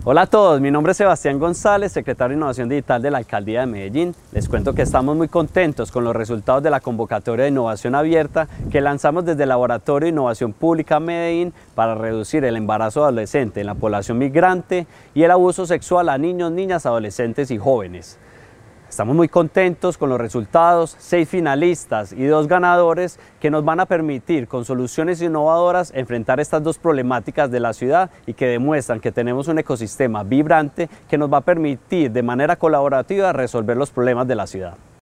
Hola a todos, mi nombre es Sebastián González, secretario de Innovación Digital de la Alcaldía de Medellín. Les cuento que estamos muy contentos con los resultados de la convocatoria de innovación abierta que lanzamos desde el Laboratorio de Innovación Pública Medellín para reducir el embarazo adolescente en la población migrante y el abuso sexual a niños, niñas, adolescentes y jóvenes. Estamos muy contentos con los resultados, 6 finalistas y 2 ganadores que nos van a permitir con soluciones innovadoras enfrentar estas 2 problemáticas de la ciudad y que demuestran que tenemos un ecosistema vibrante que nos va a permitir de manera colaborativa resolver los problemas de la ciudad.